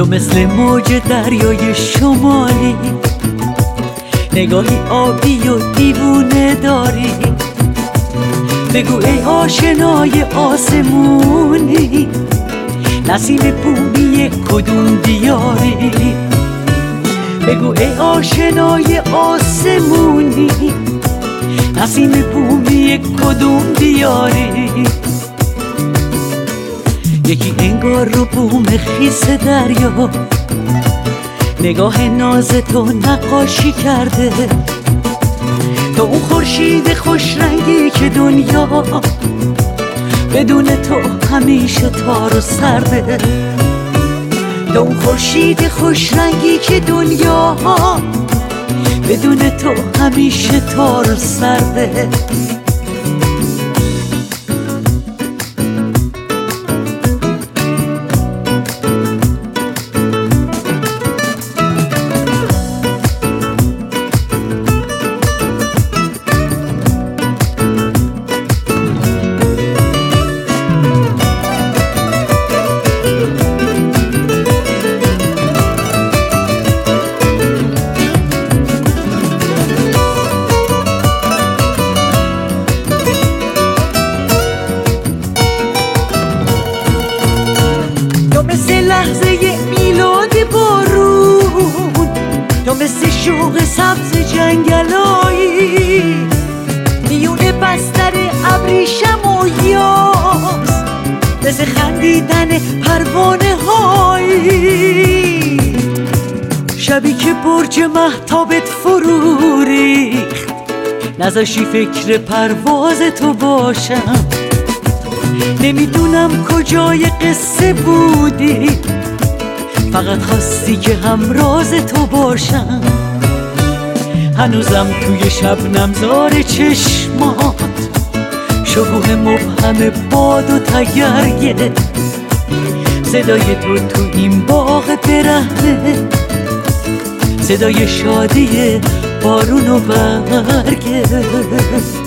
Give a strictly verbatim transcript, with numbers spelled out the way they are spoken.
تو مثل موج دریای شمالی، نگاهی آبی و دیوونه داری. بگو ای آشنای آسمونی، نسیم بومی کدوم دیاری. بگو ای آشنای آسمونی، نسیم بومی کدوم دیاری. یکی انگار رو بوم خیس دریا، نگاه ناز تو نقاشی کرده. تو اون خورشید خوش رنگی که دنیا بدون تو همیشه تار و سرده. تو اون خورشید خوش رنگی که دنیا بدون تو همیشه تار و سرده. لحظه میلاد بارون، تو مثل شوق سبز جنگلایی، میون بستر ابریشم و یاس، مثل خندیدن پروانه هایی. شبی که برج مهتابت فرو ریخت، نذاشی فکر پرواز تو باشم. نمیدونم کجای قصه بودی، فقط خواستی که همراز تو باشم. هنوزم توی شبنم‌زار چشمات شکوه مبهم باد و تگرگه. صدای تو تو این باغ برهنه، صدای شادی بارون و برگه.